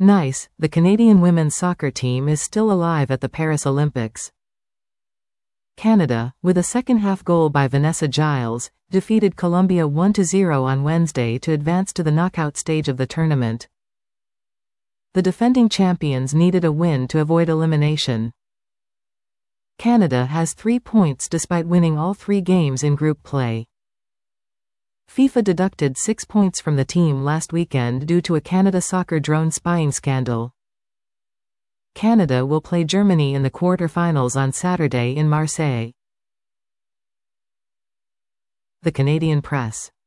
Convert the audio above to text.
Nice, the Canadian women's soccer team is still alive at the Paris Olympics. Canada, with a second-half goal by Vanessa Giles, defeated Colombia 1-0 on Wednesday to advance to the knockout stage of the tournament. The defending champions needed a win to avoid elimination. Canada has 3 points despite winning all 3 games in group play. FIFA deducted 6 points from the team last weekend due to a Canada soccer drone spying scandal. Canada will play Germany in the quarter-finals on Saturday in Marseille. The Canadian Press.